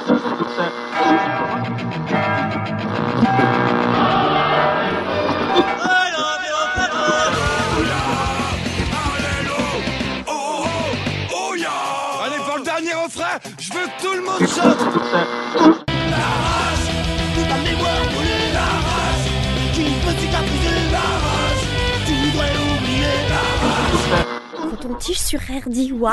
Allez, pour le dernier refrain, je veux que tout le monde chante. La rage, toute ta mémoire brûlée. La rage, tu peux cicatriser. La rage, tu voudrais oublier. La rage. Quand on tige sur RDIWA.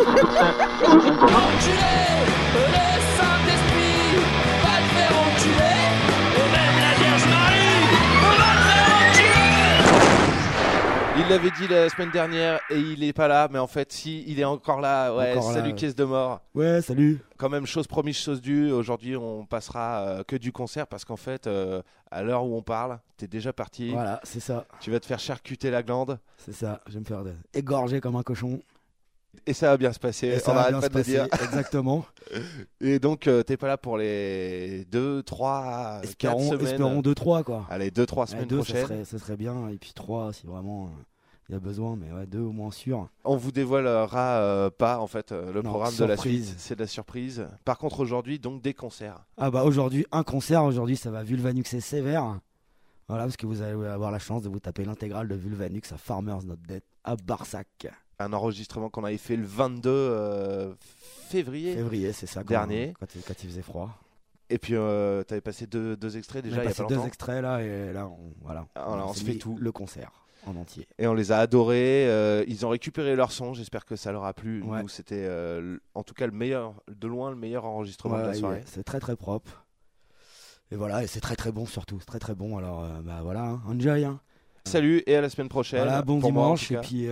Enculé, le Saint-Esprit va te faire enculer. Et même la Vierge Marie va te faire enculer. Il l'avait dit la semaine dernière et il est pas là, mais en fait si, il est encore là. Ouais, Encore salut là, ouais. Caisse de Mort. Ouais, salut. Quand même, chose promise, chose due. Aujourd'hui, on passera que du concert parce qu'en fait, à l'heure où on parle, t'es déjà parti. Voilà, c'est ça. Tu vas te faire charcuter la glande C'est ça. Je vais me faire égorger comme un cochon. et ça va bien se passer. Et ça on va arrête bien pas se de le dire. passer. Exactement. Et donc, t'es pas là pour les 2, 3, 4 semaines. Espérons 2-3 quoi. Allez, 2-3 semaines 2, prochaines. ça serait bien. Et puis 3 si vraiment il y a besoin. Mais ouais, 2 au moins sûr. On vous dévoilera pas en fait le Non, programme de la surprise. suite. C'est de la surprise. Par contre, aujourd'hui, donc des concerts. Ah bah aujourd'hui, un concert. Aujourd'hui, ça va Vulvanux et Sévère. Voilà, parce que vous allez avoir la chance de vous taper l'intégrale de Vulvanux à Farmers Not Dead à Barsac. Un enregistrement qu'on avait fait le 22 février. Février, c'est ça. Dernier. Quand il faisait froid. Et puis, t'avais passé deux extraits déjà On a il y a passé pas 2 longtemps. extraits là et là, On se s'est fait mis tout. le concert en entier. Et on les a adorés. Ils ont récupéré leur son. J'espère que ça leur a plu. Ouais. Nous, c'était en tout cas de loin le meilleur enregistrement de la Ouais, soirée. c'est très très propre. Et voilà, et c'est très très bon surtout. C'est très très bon. Alors bah voilà, hein, enjoy. Hein. Salut et à la semaine prochaine. Voilà, bon Pour moi, en dimanche tout et cas. puis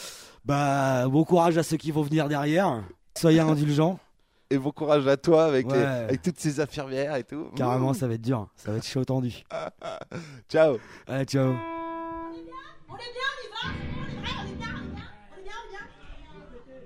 bon courage à ceux qui vont venir derrière. Soyez indulgents. Et bon courage à toi avec, Ouais. avec toutes ces infirmières et tout. Carrément, ça va être dur. Ça va être chaud tendu. Ciao. Allez, ciao. On est bien, on y va. On est vrai, on est bien, on est bien. On est bien, on est bien.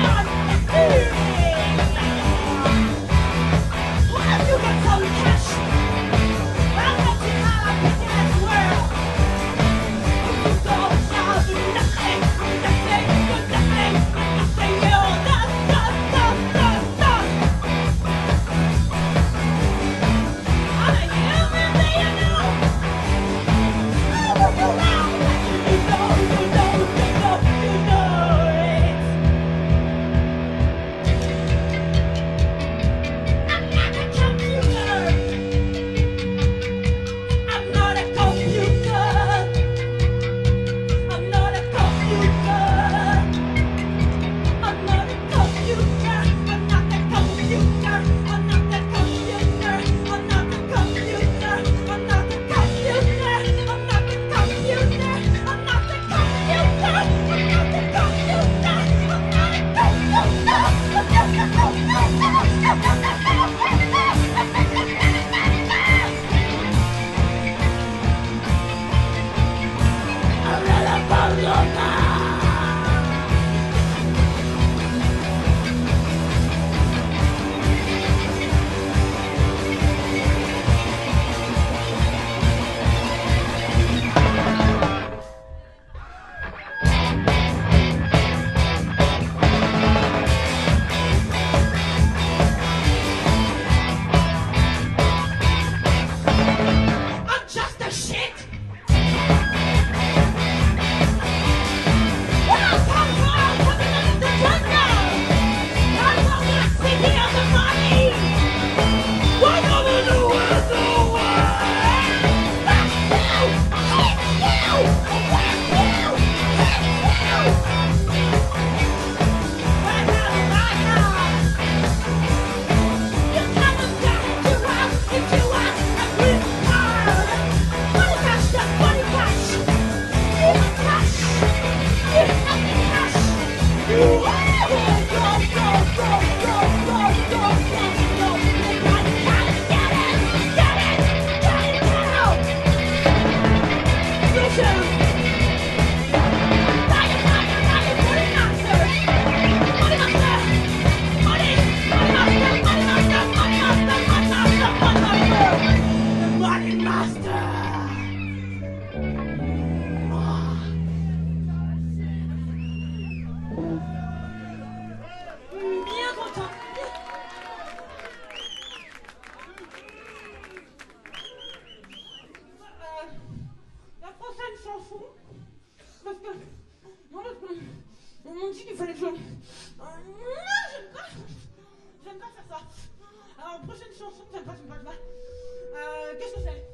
Qu'est-ce que c'est?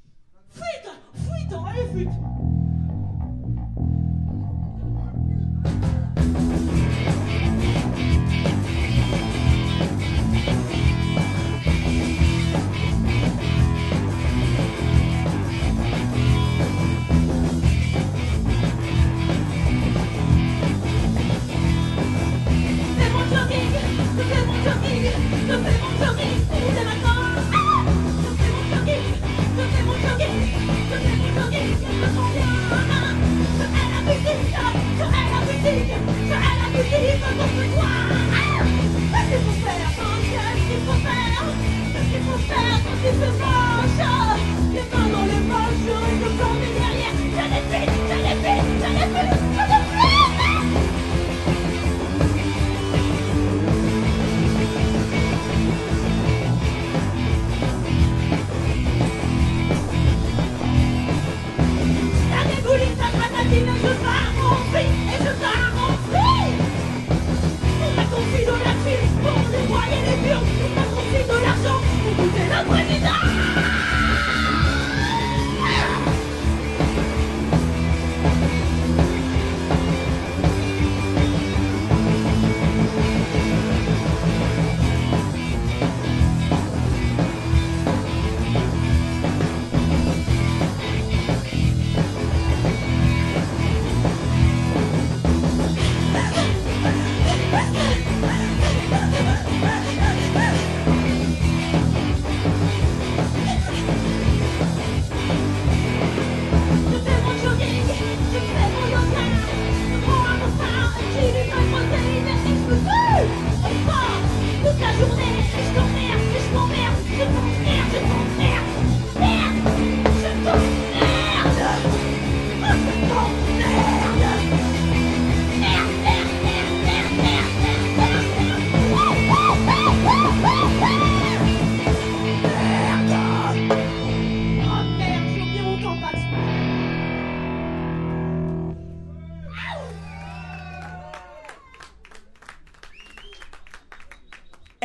Fuite! Fuite! Allez, fuite! Pour les moyens les murs, on a confié de l'argent pour goûter le président.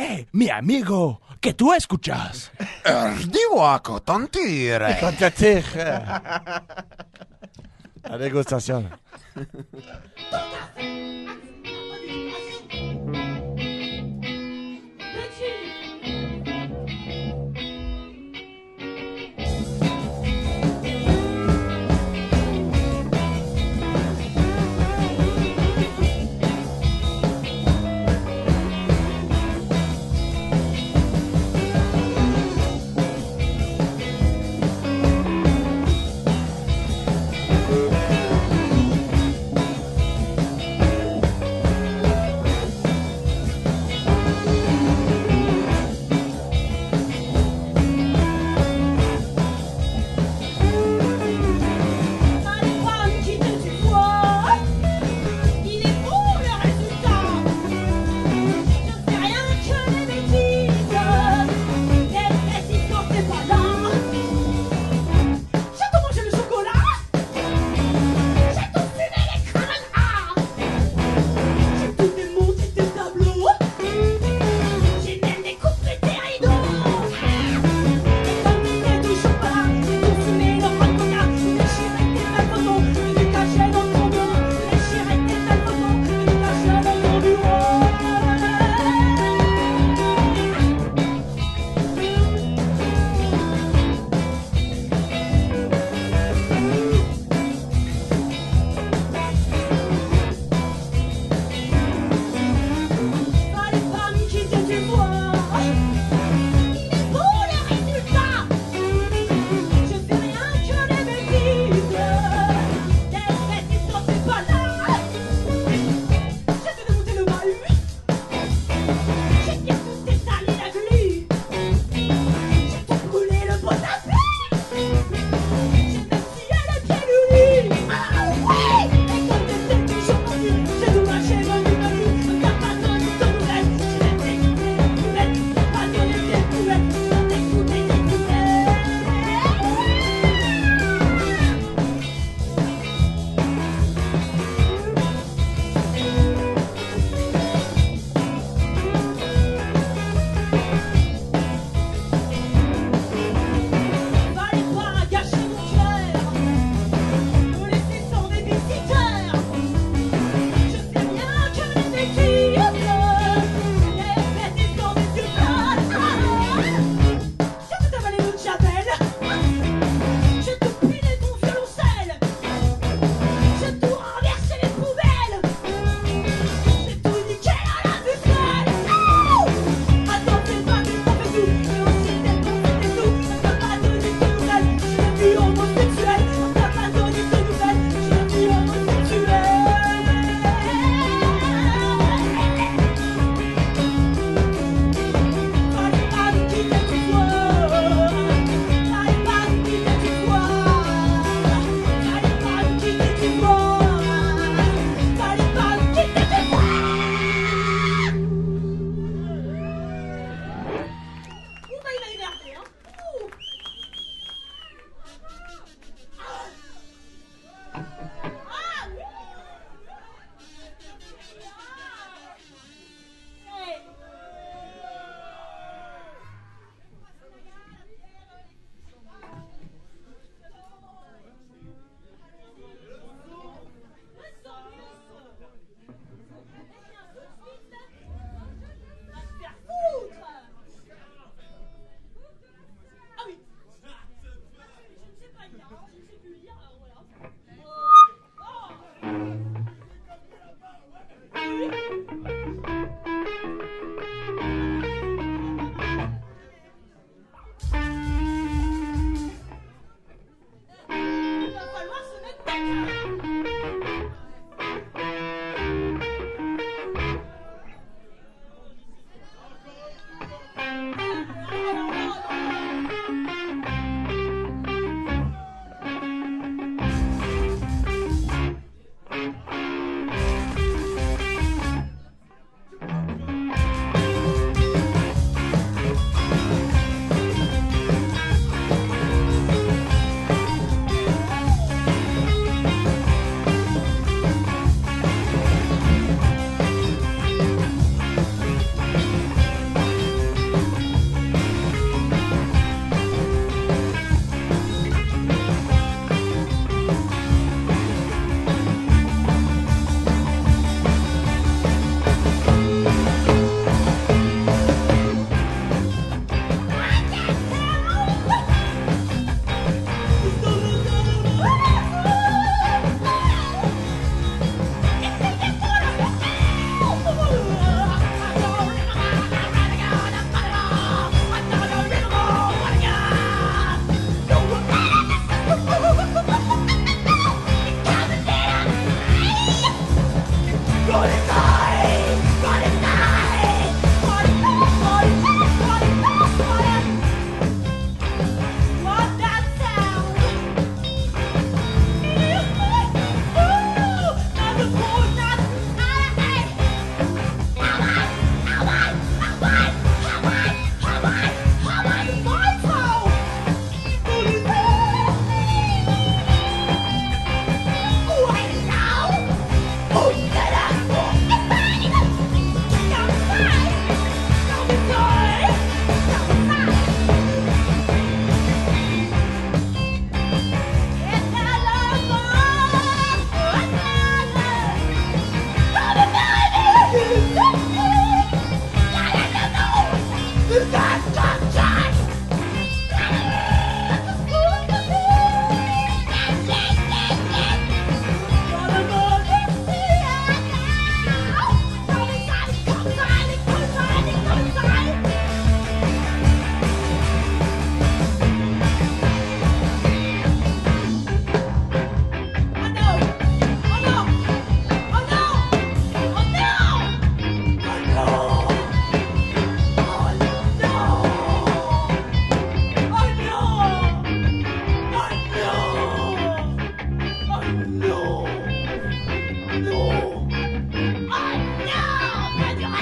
mi amigo, que tú escuchas. Dis-moi, quand tire. Quand tu tires. La dégustation.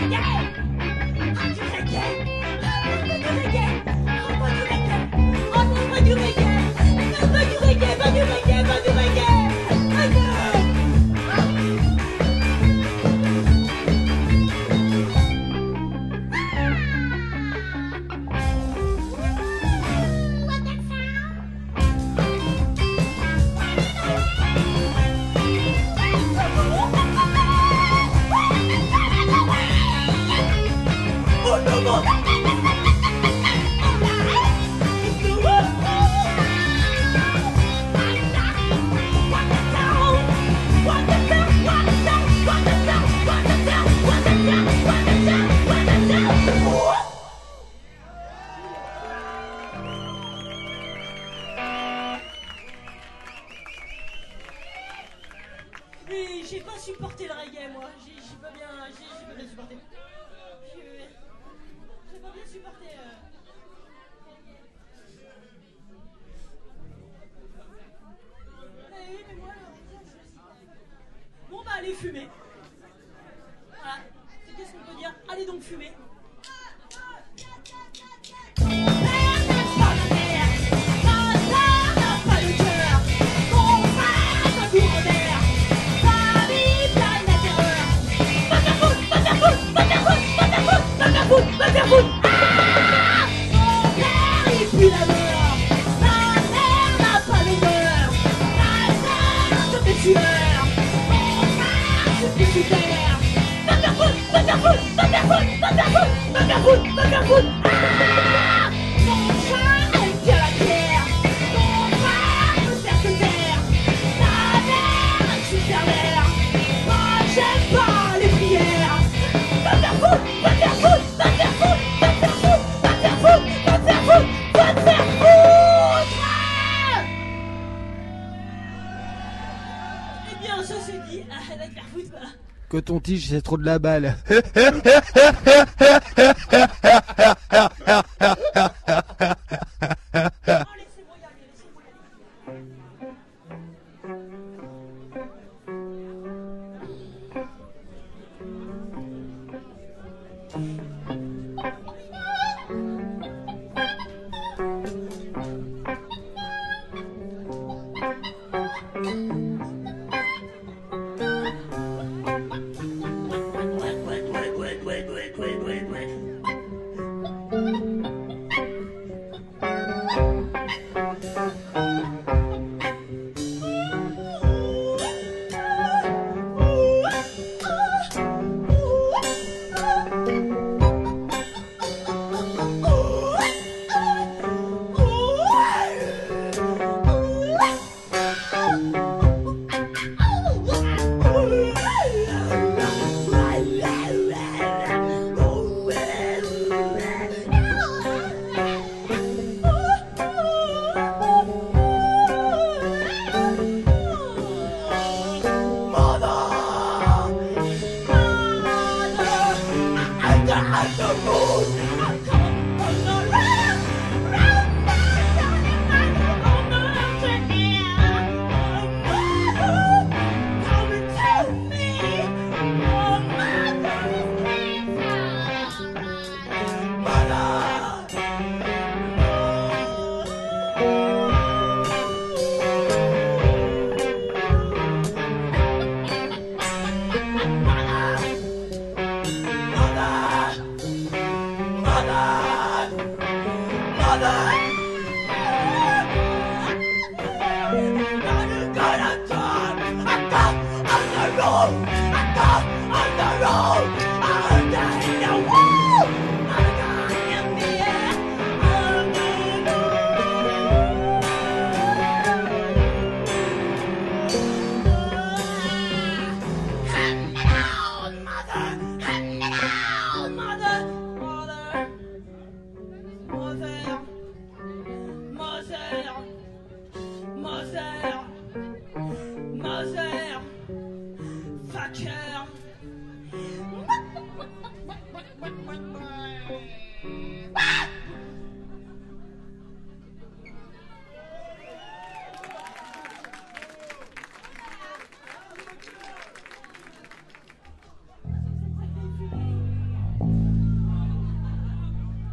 Mais j'ai pas supporté le reggae, moi. J'ai pas bien supporté. J'ai pas bien supporté. Oui, mais moi, bon, bah, allez fumer. Voilà. C'est qu'est-ce qu'on peut dire? Allez donc fumer. Que ton tige, c'est trop de la balle.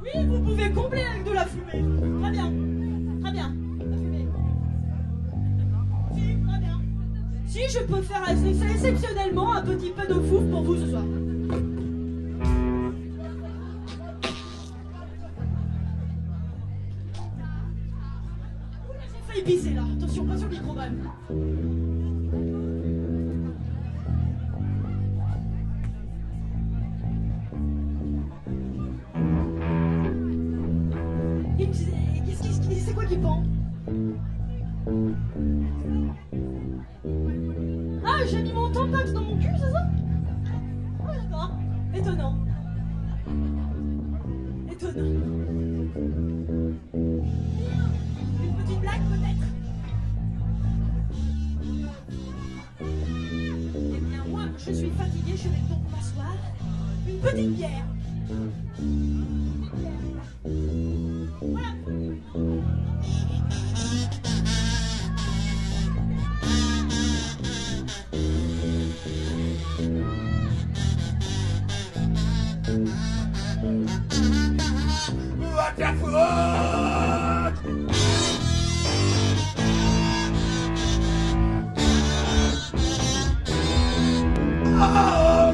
Oui, vous pouvez combler avec de la fumée. Très bien. Très bien. La fumée. Si, très bien. Si, je peux faire exceptionnellement un petit peu de fouf pour vous ce soir. J'ai failli pisser là. Attention, pas sur le micro quand même. C'est quoi qui pend? Ah, j'ai mis mon tampax dans mon cul, c'est ça? Ah, d'accord. Étonnant. Étonnant. Une petite blague, peut-être? Eh bien, moi, je suis fatiguée, je vais donc m'asseoir. Une petite bière. Voilà. What the fuck? Oh!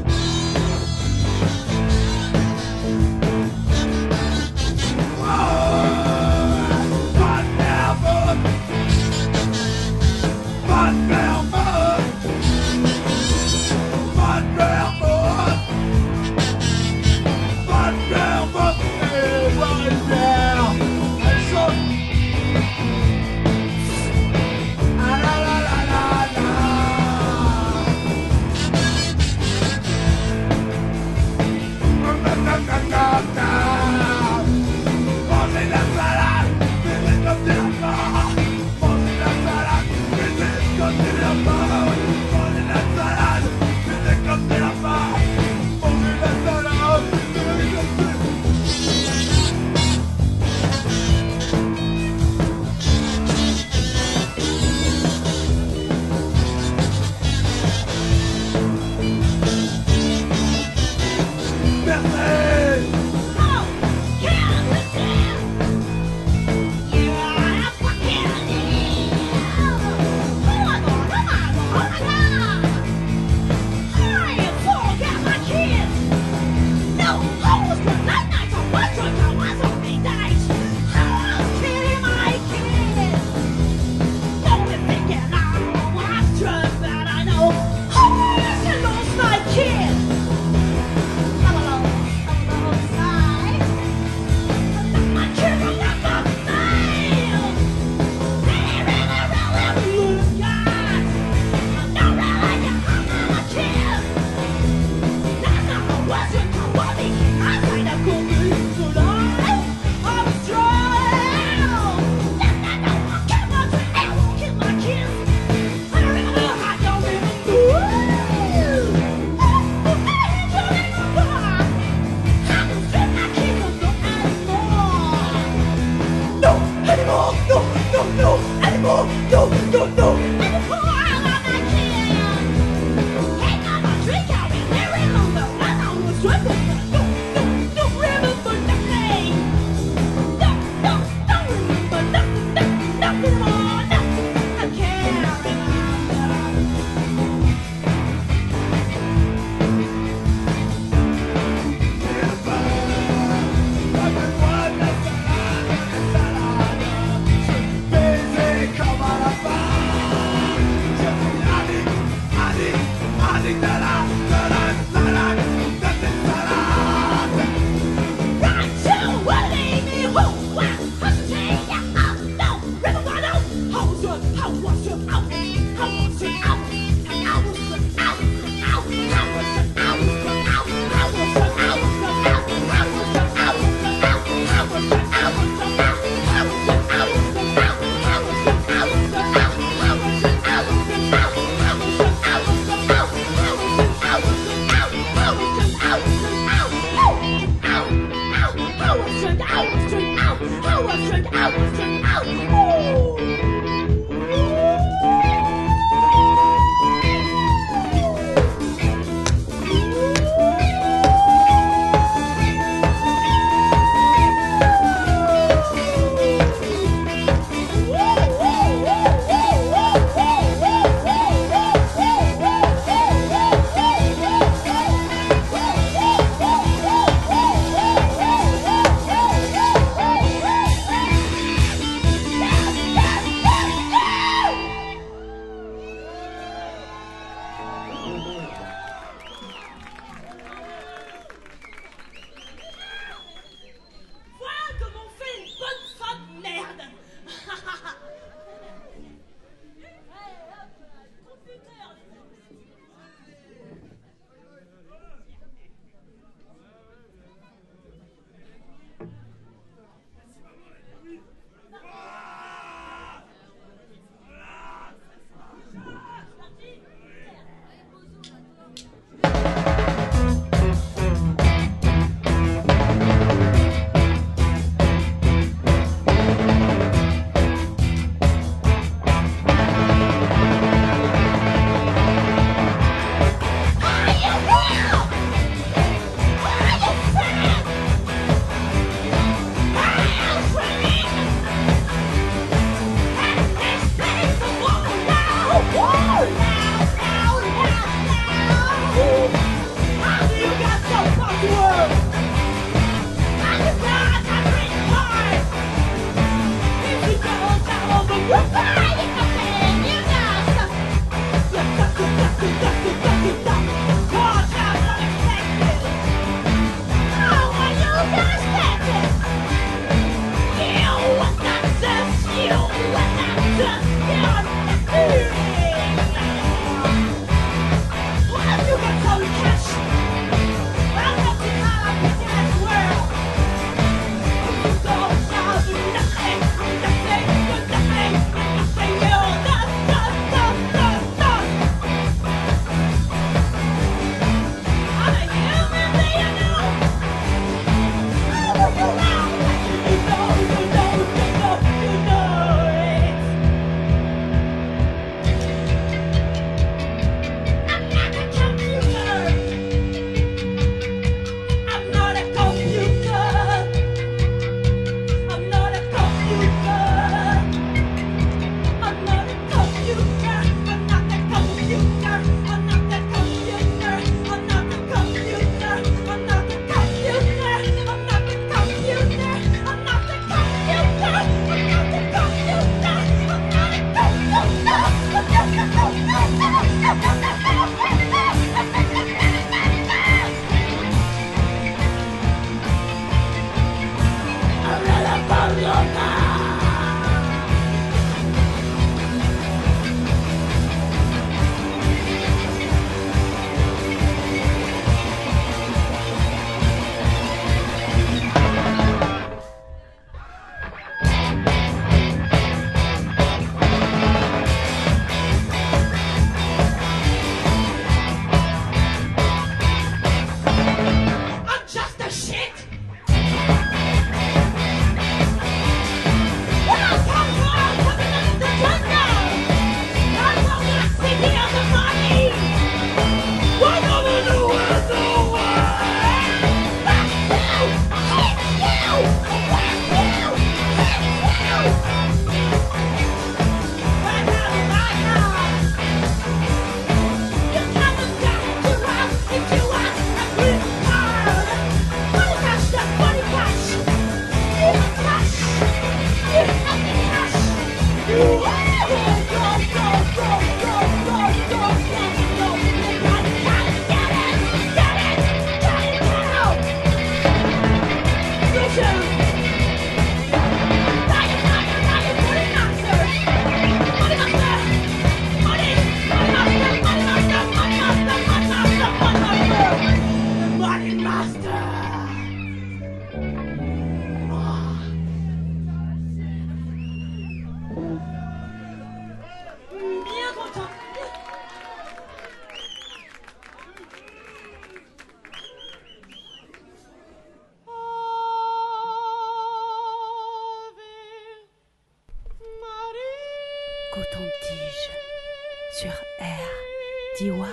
Coton-tige sur R. Diwa.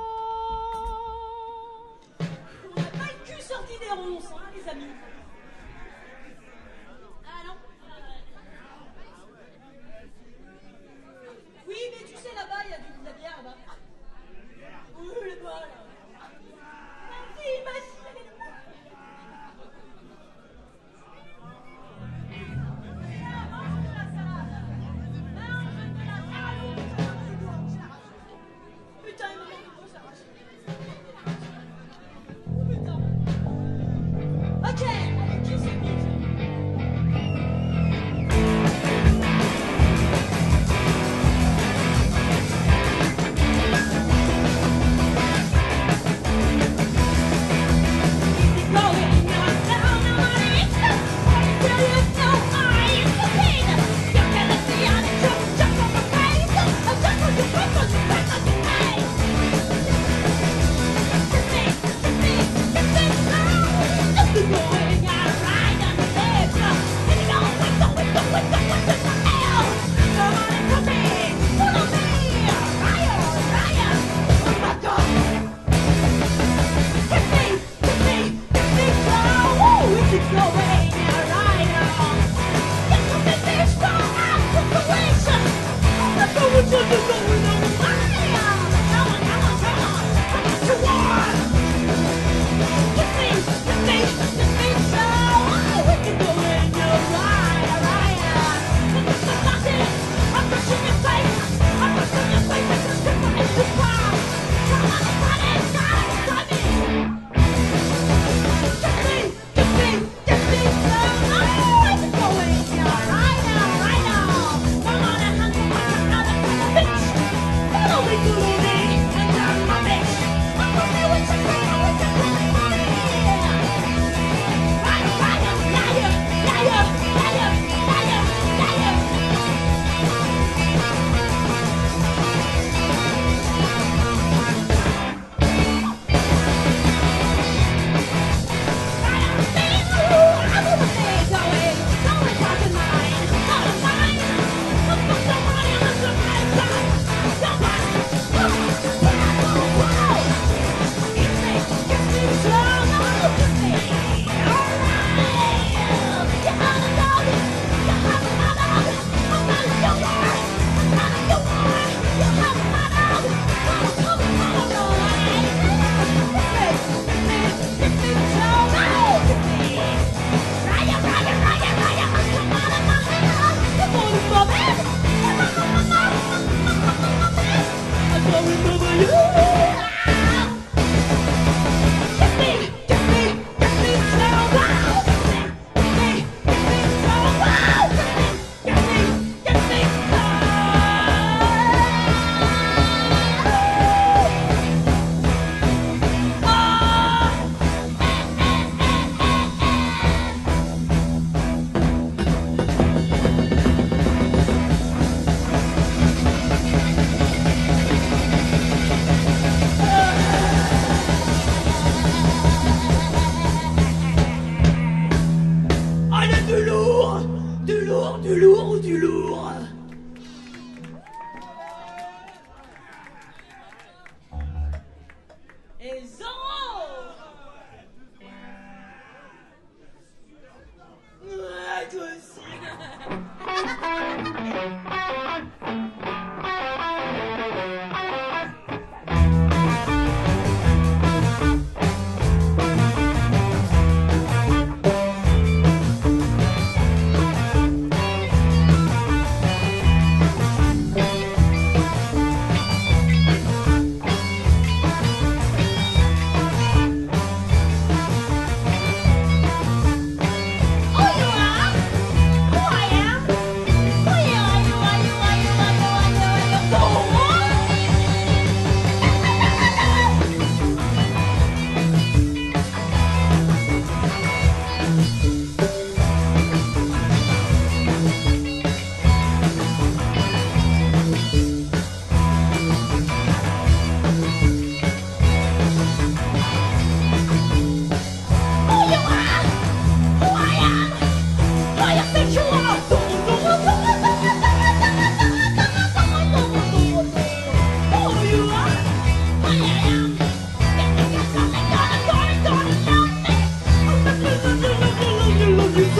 On n'a pas le cul sorti des ronces, hein, les amis. Ah non. Oui, mais tu sais, là-bas, il y a de la bière, là-bas. Oui, là-bas, là. Vas-y, elle est là-bas. Mange de la salade. Mange de la salade. Putain, il me manque de ça. Putain. Ok, allez, qui c'est qui?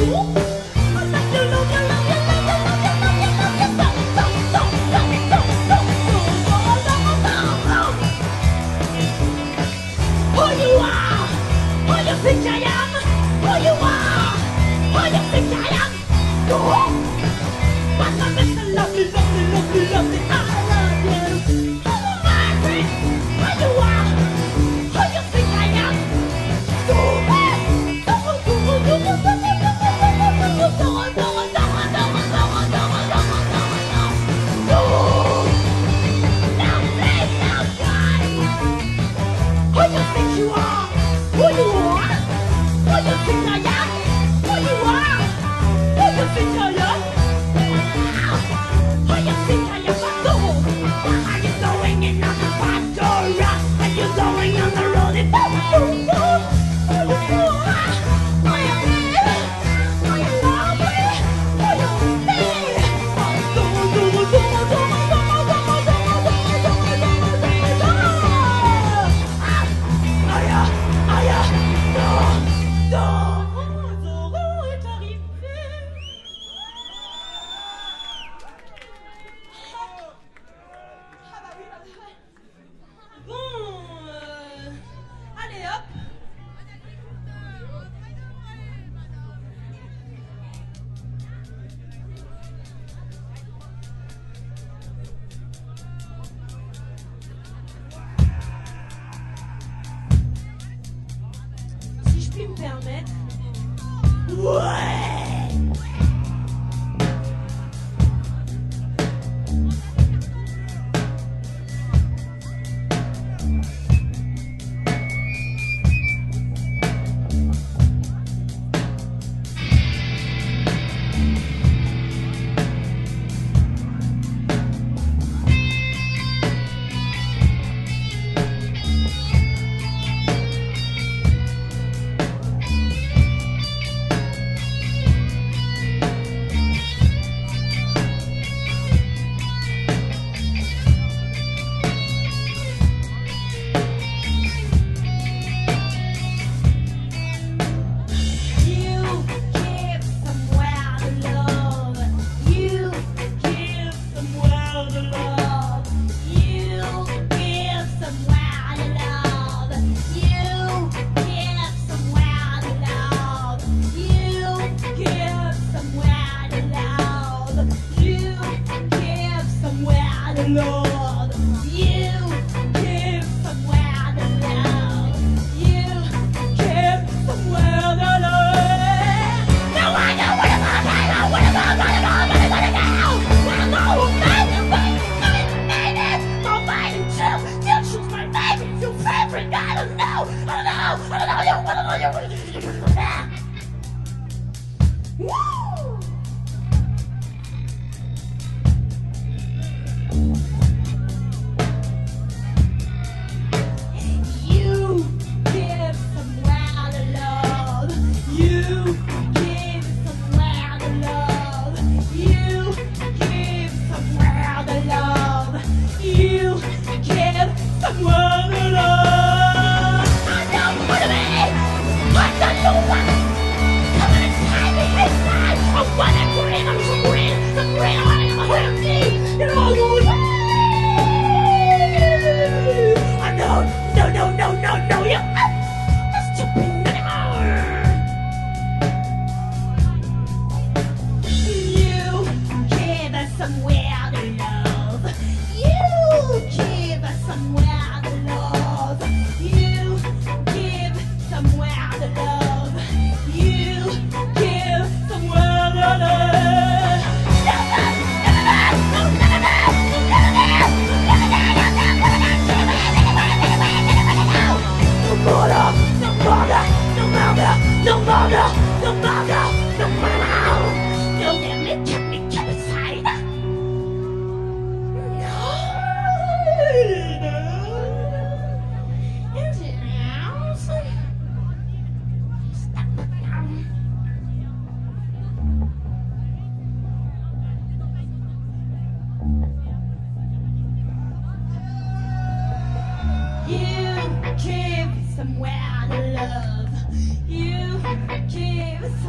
somewhere to love. You give somewhere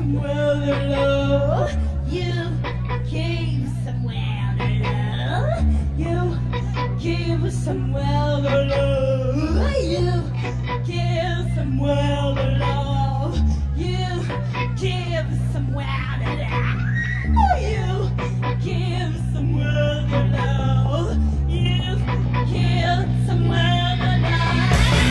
somewhere to love. You gave somewhere to love. You gave somewhere to love. You give somewhere to love. You give somewhere to love. You give somewhere to love. You give somewhere to love.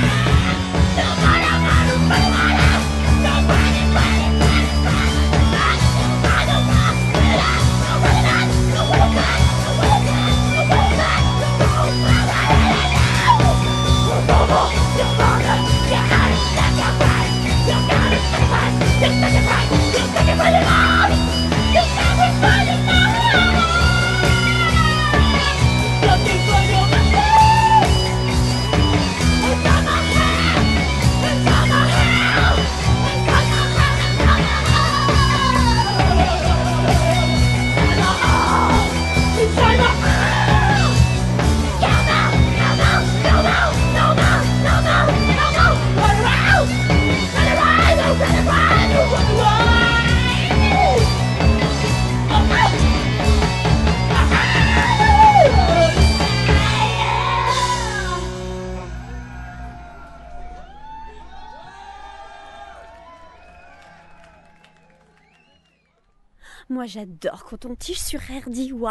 Moi, j'adore quand on tige sur Air d'Iwa.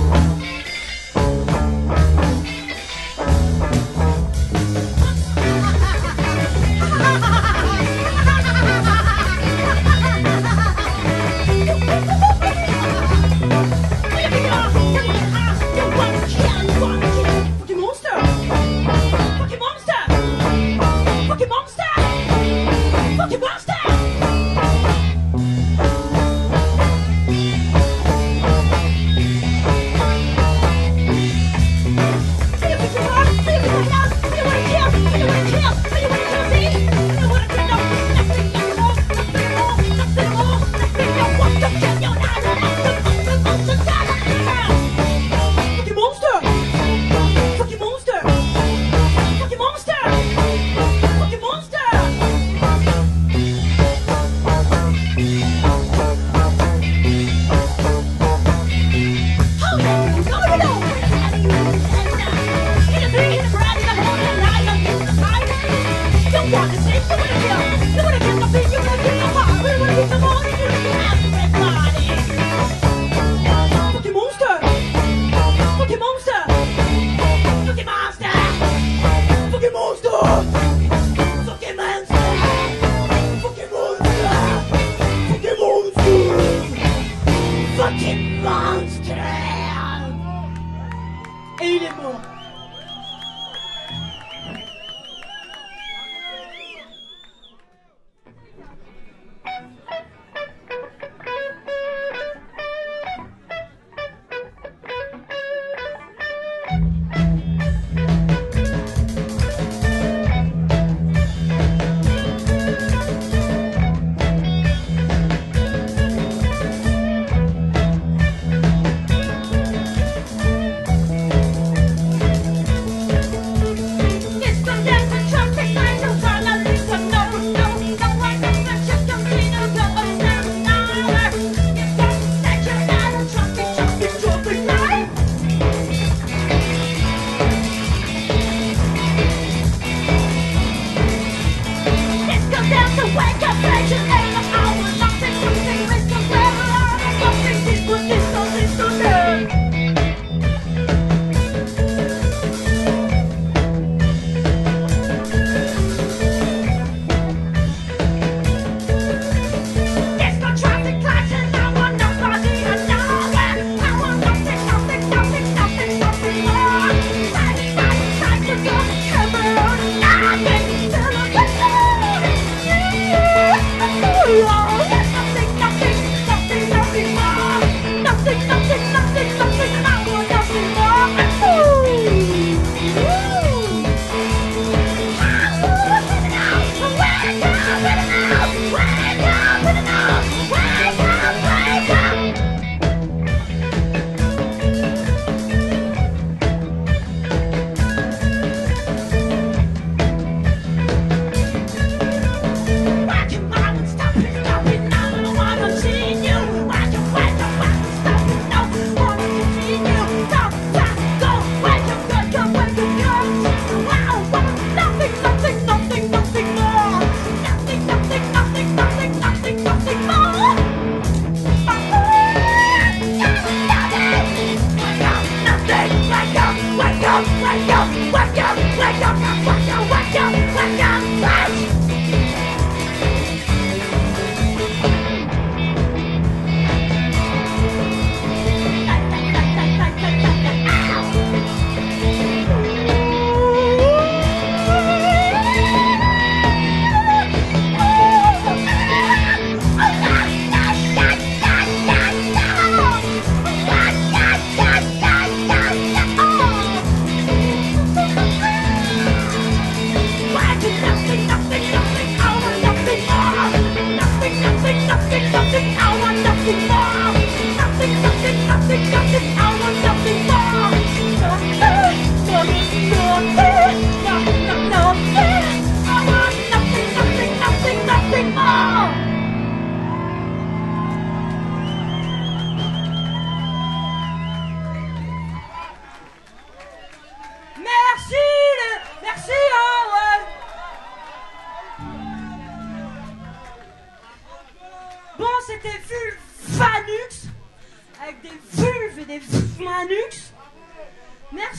Monster!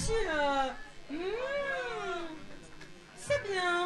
merci. C'est bien.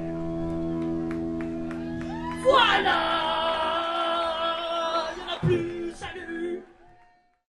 Voilà, il n'y en a plus.